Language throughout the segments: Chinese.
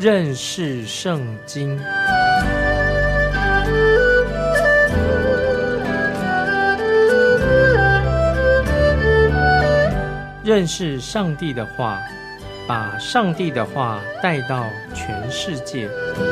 认识圣经。认识上帝的话，把上帝的话带到全世界。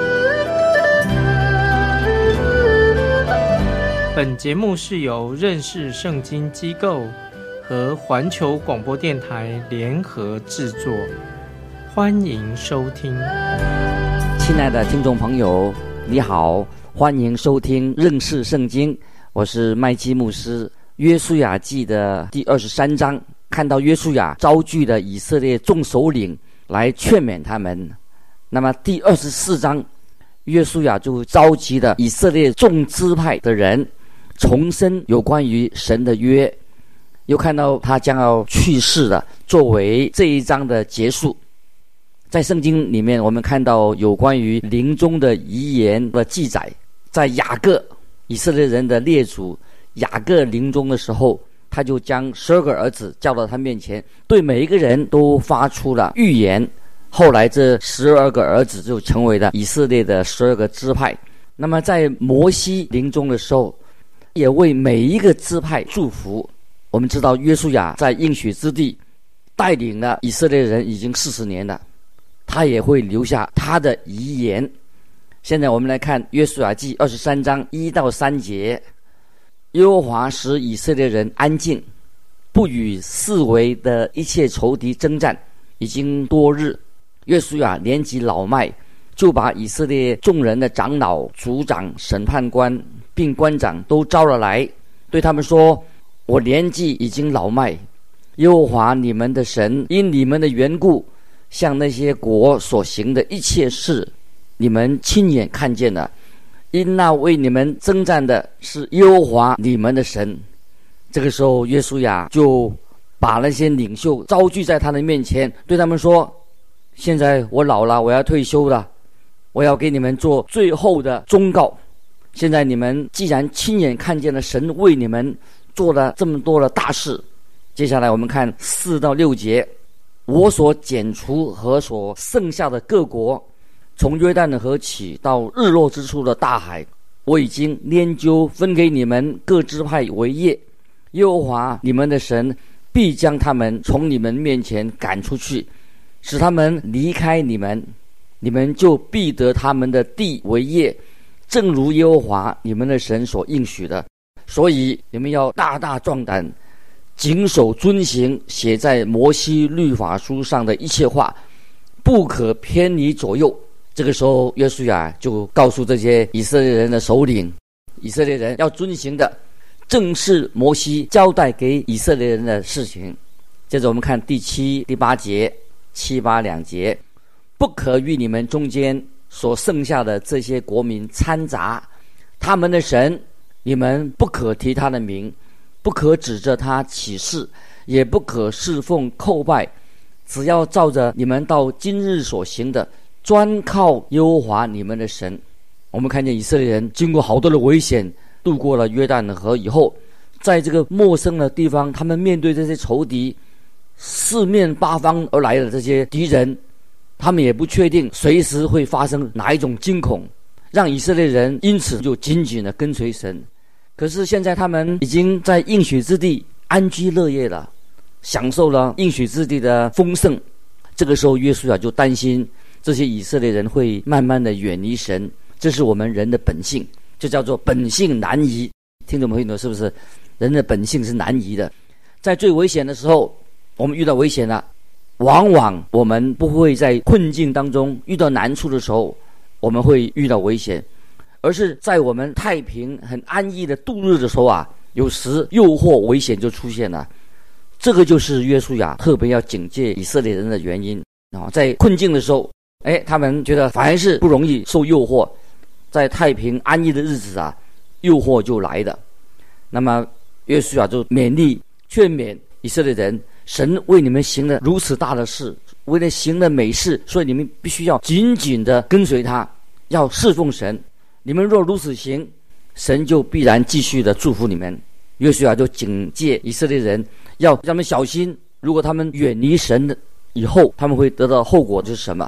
本节目是由认识圣经机构和环球广播电台联合制作，欢迎收听。 亲爱的听众朋友，你好，欢迎收听认识圣经，我是麦基牧师。约书亚记的第23章，看到约书亚招聚了以色列众首领来劝勉他们。那么第24章，约书亚就召集了以色列众支派的人，重申有关于神的约，又看到他将要去世了，作为这一章的结束。在圣经里面，我们看到有关于临终的遗言的记载。在雅各，以色列人的列祖雅各临终的时候，他就将12个儿子叫到他面前，对每一个人都发出了预言。后来这12个儿子就成为了以色列的12个支派。那么在摩西临终的时候，也为每一个支派祝福。我们知道约书亚在应许之地带领了以色列人已经40年了，他也会留下他的遗言。现在我们来看约书亚记23章1到3节。耶和华使以色列人安静，不与四围的一切仇敌征战，已经多日。约书亚年纪老迈，就把以色列众人的长老、族长、审判官并官长都招了来，对他们说：我年纪已经老迈，耶和华你们的神因你们的缘故，向那些国所行的一切事，你们亲眼看见了。因那为你们征战的是耶和华你们的神。这个时候约书亚就把那些领袖招聚在他的面前，对他们说：现在我老了，我要退休了，我要给你们做最后的忠告。现在你们既然亲眼看见了神为你们做了这么多的大事，接下来我们看4到6节。我所剪除和所剩下的各国，从约旦河起到日落之处的大海，我已经拈阄分给你们各支派为业。耶和华你们的神必将他们从你们面前赶出去，使他们离开你们，你们就必得他们的地为业，正如耶和华你们的神所应许的。所以你们要大大壮胆，谨守遵行写在摩西律法书上的一切话，不可偏离左右。这个时候约书亚就告诉这些以色列人的首领，以色列人要遵行的正是摩西交代给以色列人的事情。接着我们看第7、第8节，7、8两节。不可与你们中间所剩下的这些国民掺杂，他们的神你们不可提他的名，不可指着他起誓，也不可侍奉叩拜，只要照着你们到今日所行的，专靠耶和华你们的神。我们看见以色列人经过好多的危险，渡过了约旦河以后，在这个陌生的地方，他们面对这些仇敌，四面八方而来的这些敌人，他们也不确定随时会发生哪一种惊恐，让以色列人因此就紧紧的跟随神。可是现在他们已经在应许之地安居乐业了，享受了应许之地的丰盛。这个时候约书亚就担心这些以色列人会慢慢的远离神，这是我们人的本性，就叫做本性难移。听众朋友是不是人的本性是难移的？在最危险的时候，我们遇到危险了，往往我们不会在困境当中遇到难处的时候我们会遇到危险，而是在我们太平很安逸的度日的时候啊，有时诱惑危险就出现了。这个就是约书亚特别要警戒以色列人的原因啊。在困境的时候，他们觉得凡是不容易受诱惑，在太平安逸的日子啊，诱惑就来了。那么约书亚就勉励劝勉以色列人，神为你们行了如此大的事，为了行了美事，所以你们必须要紧紧的跟随他，要侍奉神。你们若如此行，神就必然继续的祝福你们。约书亚就警戒以色列人，要让他们小心，如果他们远离神以后，他们会得到后果就是什么？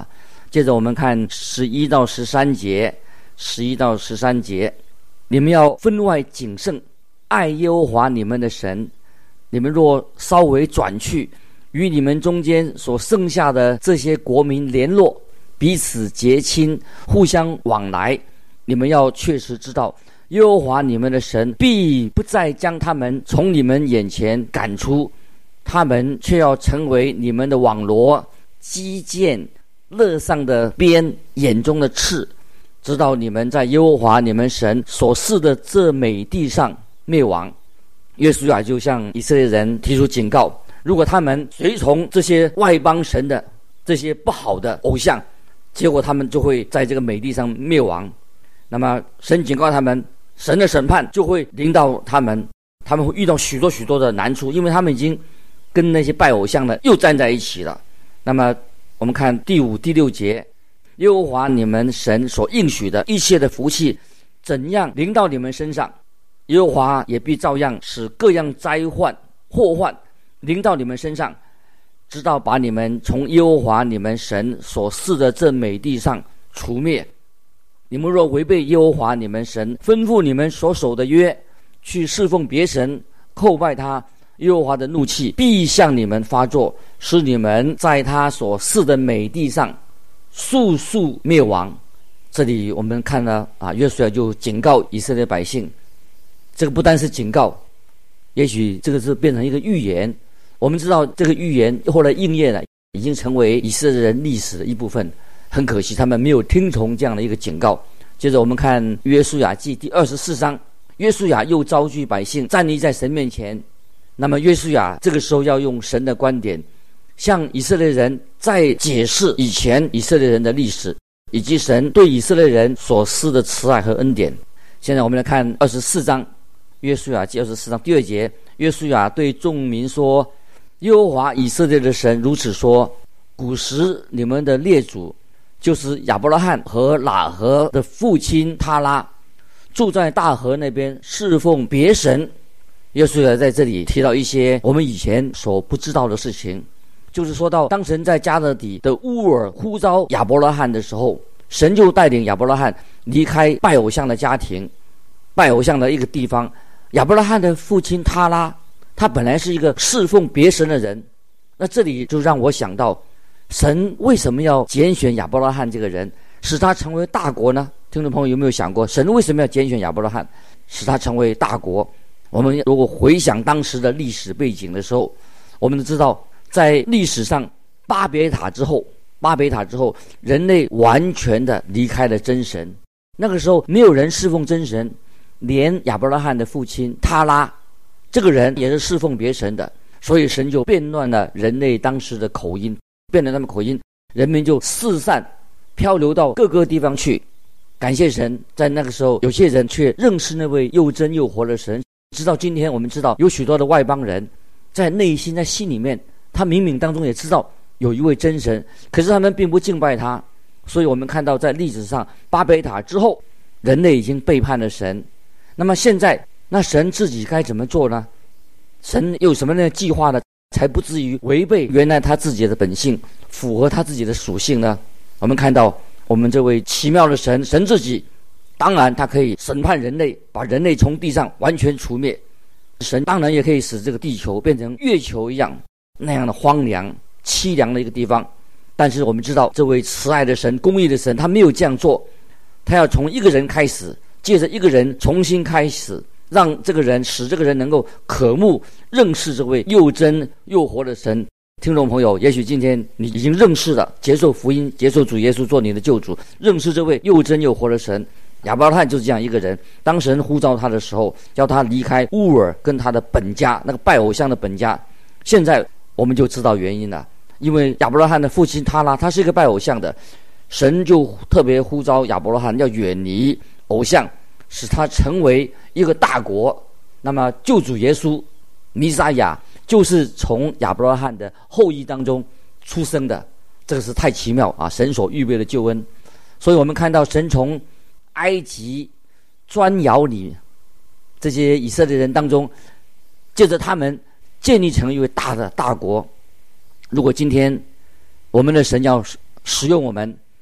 接着我们看11到13节，11到13节，你们要分外谨慎，爱耶和华你们的神。你们若稍微转去，与你们中间所剩下的这些国民联络，彼此结亲，互相往来，你们要确实知道，耶和华你们的神必不再将他们从你们眼前赶出，他们却要成为你们的网罗、击剑、肋上的鞭、眼中的刺，直到你们在耶和华你们神所赐的这美地上灭亡。约书亚就向以色列人提出警告，如果他们随从这些外邦神的这些不好的偶像，结果他们就会在这个美地上灭亡。那么神警告他们，神的审判就会临到他们，他们会遇到许多许多的难处，因为他们已经跟那些拜偶像的又站在一起了。那么我们看第5、第6节，耶和华你们神所应许的一切的福气怎样临到你们身上，耶和华也必照样使各样灾患祸患临到你们身上，直到把你们从耶和华你们神所赐的这美地上除灭。你们若违背耶和华你们神吩咐你们所守的约，去侍奉别神，叩拜他，耶和华的怒气必向你们发作，使你们在他所赐的美地上速速灭亡。这里我们看了约书亚就警告以色列百姓，这个不单是警告，也许这个是变成一个预言。我们知道这个预言后来应验了，已经成为以色列人历史的一部分。很可惜他们没有听从这样的一个警告。接着我们看约书亚记第24章，约书亚又召集百姓站立在神面前。那么约书亚这个时候要用神的观点向以色列人再解释以前以色列人的历史，以及神对以色列人所施的慈爱和恩典。现在我们来看24章，约书亚记24章第2节，约书亚对众民说，耶和华以色列的神如此说，古时你们的列祖，就是亚伯拉罕和喇合的父亲他拉，住在大河那边侍奉别神。约书亚在这里提到一些我们以前所不知道的事情，就是说到当神在加勒底的乌尔呼召亚伯拉罕的时候，神就带领亚伯拉罕离开拜偶像的家庭，拜偶像的一个地方。亚伯拉罕的父亲他拉，他本来是一个侍奉别神的人，那这里就让我想到，神为什么要拣选亚伯拉罕这个人，使他成为大国呢？听众朋友有没有想过，神为什么要拣选亚伯拉罕，使他成为大国？我们如果回想当时的历史背景的时候，我们都知道，在历史上巴别塔之后，人类完全的离开了真神。那个时候没有人侍奉真神，连亚伯拉罕的父亲他拉这个人也是侍奉别神的，所以神就变乱了人类当时的口音，变了他们口音，人民就四散漂流到各个地方去。感谢神，在那个时候有些人却认识那位又真又活的神。直到今天我们知道有许多的外邦人在内心在心里面，他冥冥当中也知道有一位真神，可是他们并不敬拜他。所以我们看到在历史上巴别塔之后，人类已经背叛了神。那么现在那神自己该怎么做呢？神有什么样的计划呢，才不至于违背原来他自己的本性，符合他自己的属性呢？我们看到我们这位奇妙的神，神自己当然他可以审判人类，把人类从地上完全除灭。神当然也可以使这个地球变成月球一样那样的荒凉凄凉的一个地方。但是我们知道这位慈爱的神，公义的神，他没有这样做，他要从一个人开始，借着一个人重新开始，让这个人使这个人能够渴慕认识这位又真又活的神。听众朋友，也许今天你已经认识了，接受福音，接受主耶稣做你的救主，认识这位又真又活的神。亚伯拉罕就是这样一个人，当神呼召他的时候，叫他离开乌尔跟他的本家，那个拜偶像的本家。现在我们就知道原因了，因为亚伯拉罕的父亲他拉，他是一个拜偶像的，神就特别呼召亚伯拉罕要远离偶像，使他成为一个大国。那么救主耶稣弥撒亚就是从亚伯拉罕的后裔当中出生的，这个是太奇妙啊！神所预备的救恩。所以我们看到神从埃及砖窑里这些以色列人当中，借着他们建立成一位大国。如果今天我们的神要使用我们，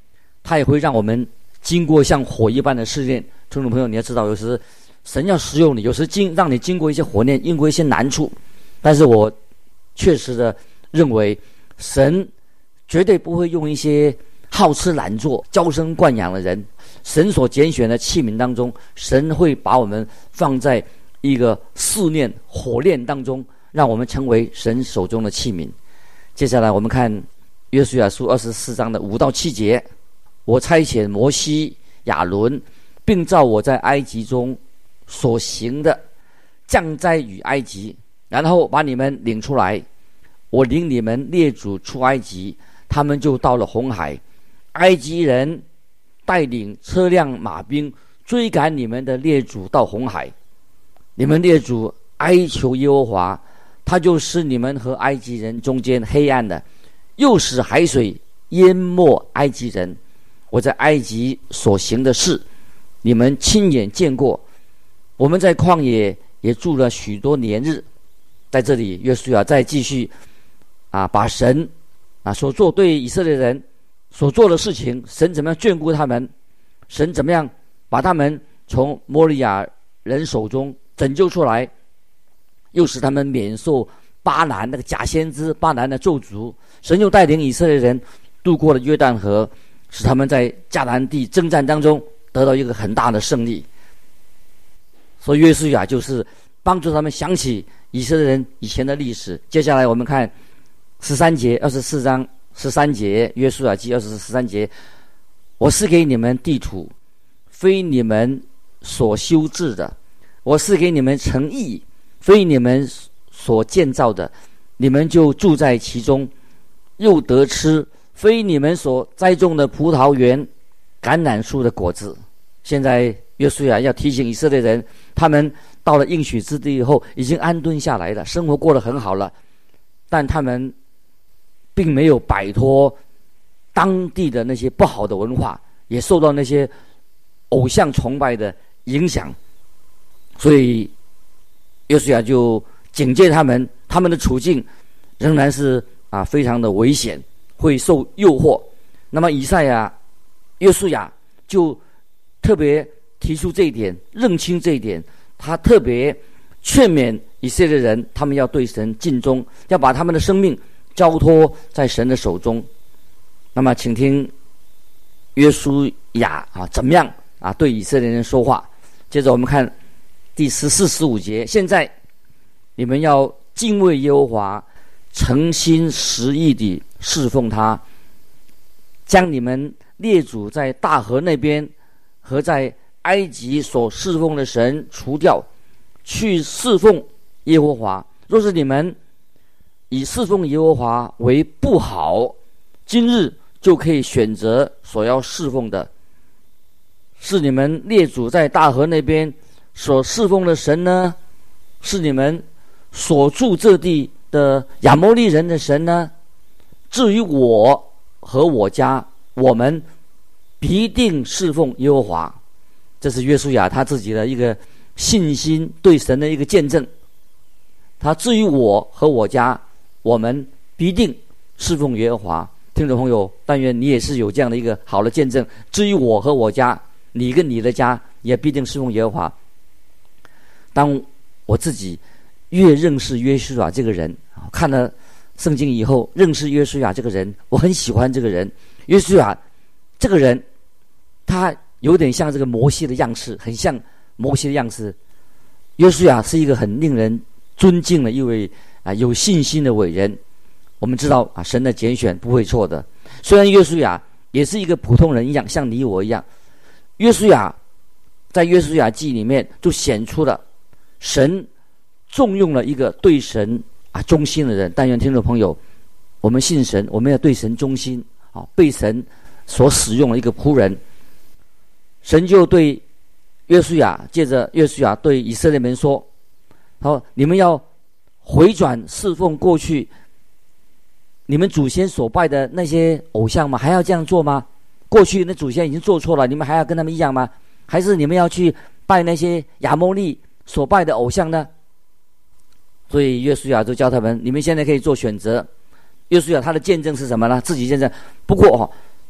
他也会让我们经过像火一般的试炼。听众朋友，你要知道，有时神要使用你，有时让你经过一些火炼，经过一些难处。但是我确实的认为，神绝对不会用一些好吃懒做、娇生惯养的人。神所拣选的器皿当中，神会把我们放在一个试炼、火炼当中，让我们成为神手中的器皿。接下来我们看约书亚书24章的5到7节。我差遣摩西、亚伦，并照我在埃及中所行的，降灾与埃及，然后把你们领出来。我领你们列祖出埃及，他们就到了红海。埃及人带领车辆马兵追赶你们的列祖到红海。你们列祖哀求耶和华，他就使你们和埃及人中间黑暗的，又使海水淹没埃及人。我在埃及所行的事，你们亲眼见过。我们在旷野也住了许多年日。在这里，约书亚再继续把神所做对以色列人所做的事情，神怎么样眷顾他们，神怎么样把他们从摩利亚人手中拯救出来，又使他们免受巴兰那个假先知巴兰的咒诅。神又带领以色列人渡过了约旦河，使他们在迦南地征战当中得到一个很大的胜利。所以约书亚就是帮助他们想起以色列人以前的历史。接下来我们看13节，24章13节，约书亚记13节。我是给你们地土，非你们所修治的；我是给你们城邑，非你们所建造的。你们就住在其中，又得吃非你们所栽种的葡萄园、橄榄树的果子。现在约书亚要提醒以色列人，他们到了应许之地以后，已经安顿下来了，生活过得很好了，但他们并没有摆脱当地的那些不好的文化，也受到那些偶像崇拜的影响。所以约书亚就警戒他们，他们的处境仍然是非常的危险，会受诱惑。那么以赛亚、约书亚就特别提出这一点，认清这一点，他特别劝勉以色列人，他们要对神尽忠，要把他们的生命交托在神的手中。那么请听约书亚怎么样对以色列人说话。接着我们看第14、15节。现在你们要敬畏耶和华，诚心实意地侍奉他，将你们列祖在大河那边和在埃及所侍奉的神除掉，去侍奉耶和华。若是你们以侍奉耶和华为不好，今日就可以选择所要侍奉的，是你们列祖在大河那边所侍奉的神呢，是你们所住这地的亚摩利人的神呢？至于我和我家，我们必定侍奉耶和华。这是约书亚他自己的一个信心对神的一个见证。他至于我和我家，我们必定侍奉耶和华。听众朋友，但愿你也是有这样的一个好的见证。至于我和我家，你跟你的家也必定侍奉耶和华。当我自己越认识约书亚这个人，看了圣经以后，认识约书亚这个人，我很喜欢这个人。约书亚这个人，他有点像这个摩西的样式，很像摩西的样式。约书亚是一个很令人尊敬的一位有信心的伟人。我们知道神的拣选不会错的。虽然约书亚也是一个普通人一样，像你我一样，约书亚在约书亚记里面就显出了神重用了一个对神忠心的人。但愿听众朋友，我们信神，我们要对神忠心被神所使用的一个仆人。神就对约书亚，借着约书亚对以色列人说，你们要回转侍奉过去你们祖先所拜的那些偶像吗？还要这样做吗？过去那祖先已经做错了，你们还要跟他们一样吗？还是你们要去拜那些亚摩利所拜的偶像呢？所以约书亚就教他们，你们现在可以做选择。约书亚他的见证是什么呢？自己见证。不过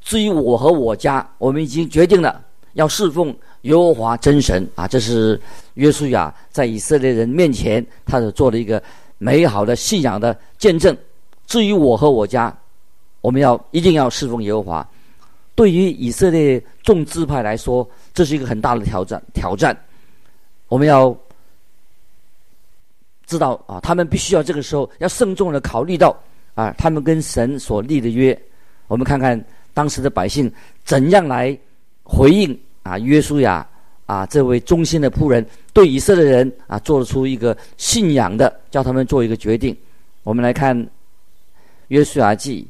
至于我和我家，我们已经决定了要侍奉耶和华真神啊！这是约书亚在以色列人面前，他所做了一个美好的信仰的见证。至于我和我家，我们一定要侍奉耶和华。对于以色列众支派来说，这是一个很大的挑战。我们要知道啊，他们必须要这个时候要慎重的考虑到啊，他们跟神所立的约。我们看看当时的百姓怎样来回应啊，约书亚啊这位忠心的仆人对以色列人啊做出一个信仰的，叫他们做一个决定。我们来看约书亚记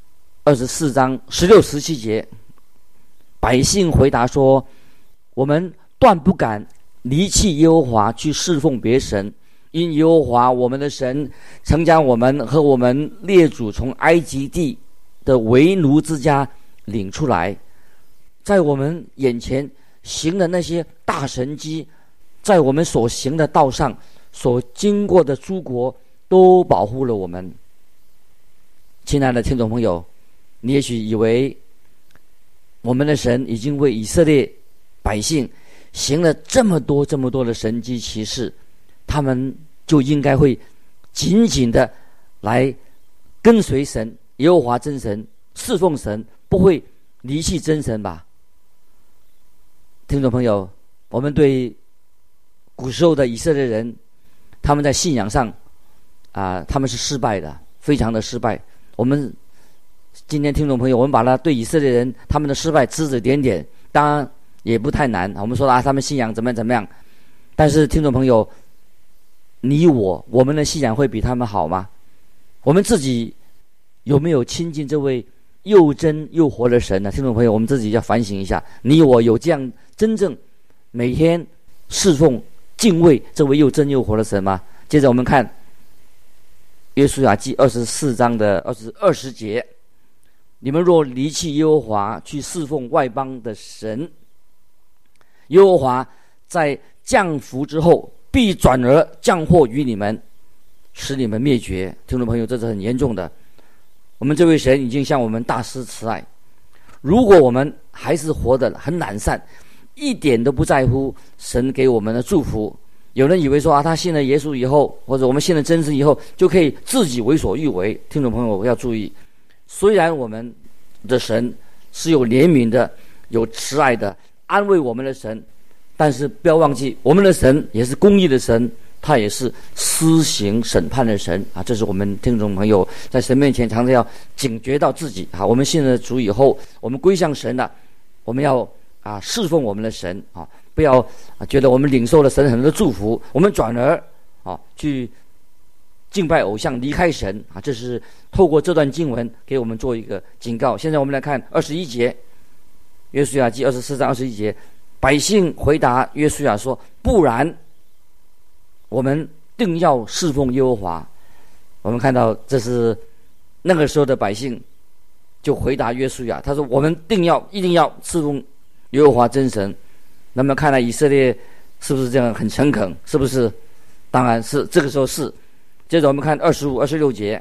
24章16、17节，百姓回答说：我们断不敢离弃耶和华去侍奉别神，因耶和华我们的神曾将我们和我们列祖从埃及地的为奴之家领出来，在我们眼前行的那些大神迹，在我们所行的道上所经过的诸国，都保护了我们。亲爱的听众朋友，你也许以为我们的神已经为以色列百姓行了这么多的神迹奇事，他们就应该会紧紧的来跟随神耶和华真神，侍奉神，不会离弃真神吧？听众朋友，我们对古时候的以色列人，他们在信仰上他们是失败的，非常的失败。我们今天听众朋友，我们把他对以色列人他们的失败指指点点，当然也不太难。我们说他们信仰怎么样，但是听众朋友，你我们的信仰会比他们好吗？我们自己有没有亲近这位又真又活的神呢？听众朋友，我们自己要反省一下，你我有这样真正每天侍奉敬畏这位又真又活的神吗？接着我们看约书亚记24章的20节，你们若离弃耶和华去侍奉外邦的神，耶和华在降福之后必转而降祸于你们，使你们灭绝。听众朋友，这是很严重的。我们这位神已经向我们大施慈爱，如果我们还是活得很懒散，一点都不在乎神给我们的祝福，有人以为说他信了耶稣以后，或者我们信了真神以后，就可以自己为所欲为。听众朋友要注意，虽然我们的神是有怜悯的，有慈爱的，安慰我们的神，但是不要忘记，我们的神也是公义的神，他也是施行审判的神啊！这是我们听众朋友在神面前常常要警觉到自己啊！我们信了主以后，我们归向神了，我们要侍奉我们的神啊！不要觉得我们领受了神很多的祝福，我们转而去敬拜偶像，离开神啊！这是透过这段经文给我们做一个警告。现在我们来看21节，约书亚记24章21节，百姓回答约书亚说：不然，我们定要侍奉耶和华。我们看到这是那个时候的百姓就回答约书亚，他说：我们一定要侍奉耶和华真神。那么看来以色列是不是这样很诚恳？是不是？当然是，这个时候是。接着我们看25、26节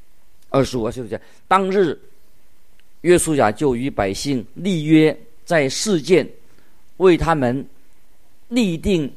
，25、26节，当日约书亚就与百姓立约，在示剑，为他们立定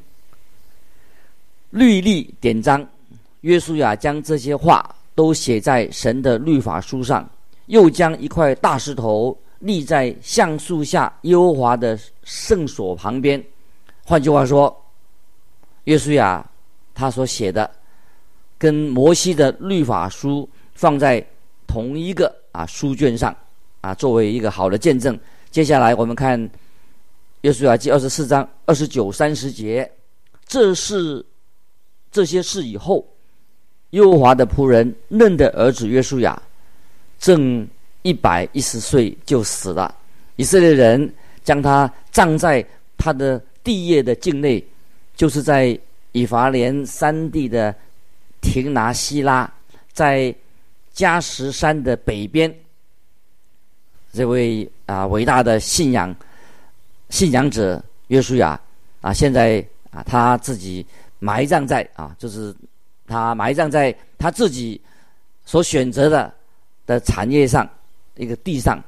律例典章。约书亚将这些话都写在神的律法书上，又将一块大石头立在橡树下耶和华的圣所旁边。换句话说，约书亚他所写的跟摩西的律法书放在同一个书卷上作为一个好的见证。接下来我们看约书亚记24章29、30节，这些事以后，耶和华的仆人嫩的儿子约书亚正110岁就死了。以色列人将他葬在他的地业的境内，就是在以法莲山地的亭拿西拉，在加什山的北边。这位伟大的信仰者约书亚现在他自己埋葬在就是他埋葬在他自己所选择的产业上，一个地上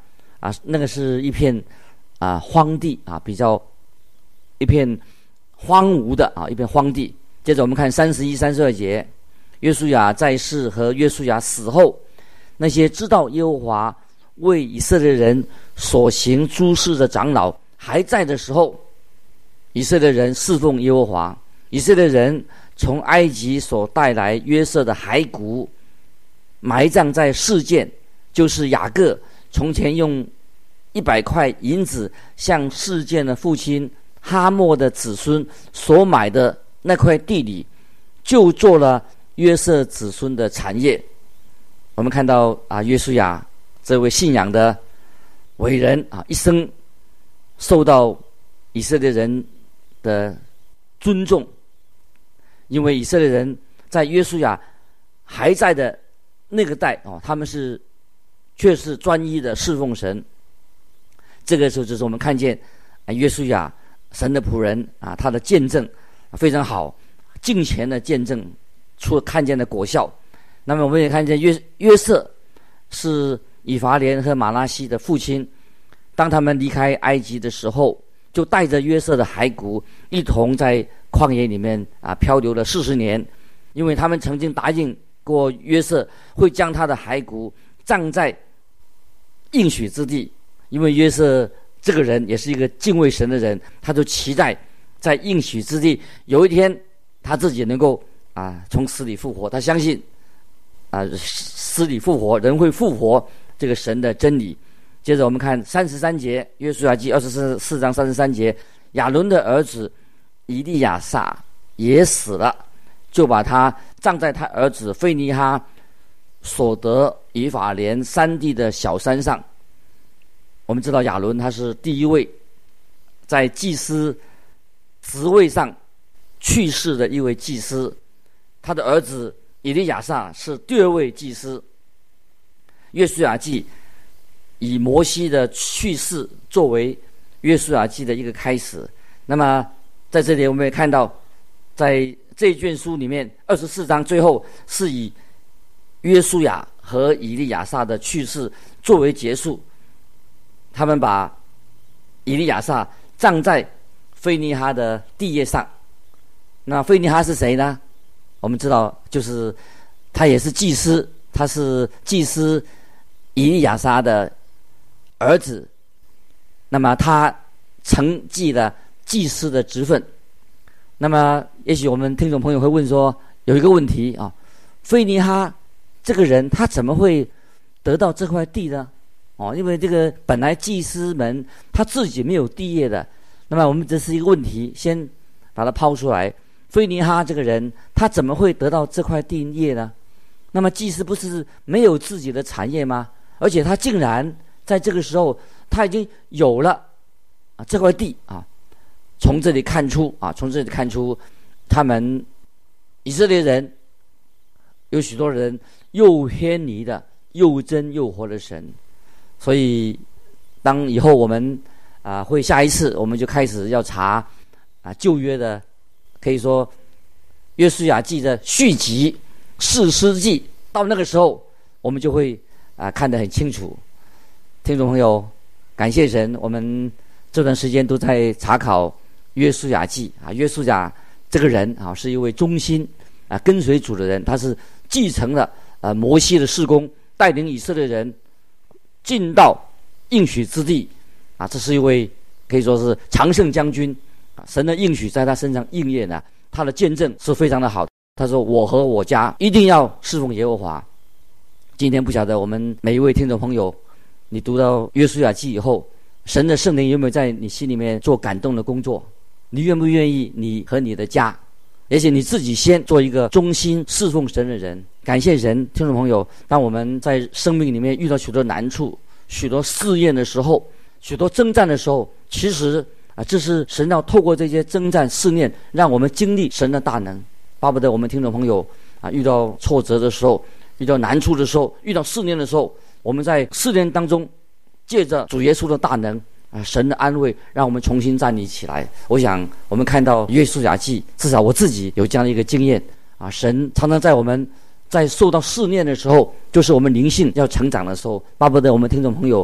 那个是一片荒地比较一片荒芜的一片荒地。接着我们看31、32节，约书亚在世和约书亚死后，那些知道耶和华为以色列人所行诸事的长老还在的时候，以色列人侍奉耶和华。以色列人从埃及所带来约瑟的骸骨，埋葬在示剑，就是雅各从前用100块银子向示剑的父亲哈莫的子孙所买的那块地里，就做了约瑟子孙的产业。我们看到约书亚这位信仰的伟人一生受到以色列人的尊重，因为以色列人在约书亚还在的那个代他们却是专一的侍奉神。这个时候就是我们看见约书亚神的仆人他的见证非常好，敬虔的见证出了看见的果效。那么我们也看见约瑟是以法莲和马拉西的父亲，当他们离开埃及的时候，就带着约瑟的骸骨一同在旷野里面漂流了40年，因为他们曾经答应过约瑟会将他的骸骨葬在应许之地。因为约瑟这个人也是一个敬畏神的人，他就期待在应许之地有一天他自己能够从死里复活。他相信死里复活，人会复活这个神的真理。接着我们看33节，约书亚记24章33节，亚伦的儿子以利亚撒也死了，就把他葬在他儿子菲尼哈所得以法莲山地的小山上。我们知道亚伦他是第一位在祭司职位上去世的一位祭司，他的儿子以利亚撒是第2位祭司。约书亚记以摩西的去世作为约书亚记的一个开始。那么在这里我们也看到，在这一卷书里面24章最后是以约书亚和以利亚撒的去世作为结束。他们把以利亚撒葬在菲尼哈的地业上。那菲尼哈是谁呢？我们知道就是他也是祭司，他是祭司以利亚撒的儿子。那么他承继了祭司的职分。那么也许我们听众朋友会问说，有一个问题菲尼哈这个人他怎么会得到这块地呢？因为这个本来祭司们他自己没有地业的。那么我们这是一个问题，先把它抛出来。菲尼哈这个人他怎么会得到这块地业呢？那么祭司不是没有自己的产业吗？而且他竟然在这个时候他已经有了这块地从这里看出他们以色列人有许多人又偏离的又真又活的神。所以当以后我们会下一次我们就开始要查旧约的，可以说约书亚记的续集士师记，到那个时候我们就会看得很清楚。听众朋友，感谢神，我们这段时间都在查考约书亚记约书亚这个人是一位忠心跟随主的人，他是继承了摩西的事工，带领以色列人进到应许之地这是一位可以说是常胜将军神的应许在他身上应验了，他的见证是非常的好。他说我和我家一定要侍奉耶和华。今天不晓得我们每一位听众朋友，你读到约书亚记以后，神的圣灵有没有在你心里面做感动的工作？你愿不愿意你和你的家，而且你自己先做一个忠心侍奉神的人？感谢神，听众朋友，当我们在生命里面遇到许多难处、许多试验的时候，许多征战的时候，其实这是神要透过这些征战试验，让我们经历神的大能。巴不得我们听众朋友遇到挫折的时候，遇到难处的时候，遇到试炼的时候，我们在试炼当中借着主耶稣的大能神的安慰，让我们重新站立起来。我想我们看到约书亚记，至少我自己有这样的一个经验神常常在我们在受到试炼的时候，就是我们灵性要成长的时候，巴不得我们听众朋友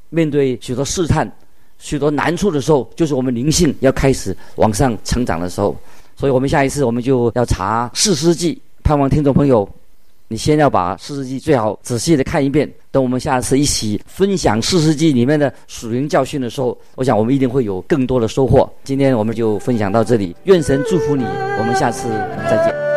面对许多试探、许多难处的时候，就是我们灵性要开始往上成长的时候。所以我们下一次我们就要查士师记，盼望听众朋友你先要把士师记最好仔细的看一遍，等我们下次一起分享士师记里面的属灵教训的时候，我想我们一定会有更多的收获。今天我们就分享到这里，愿神祝福你，我们下次再见。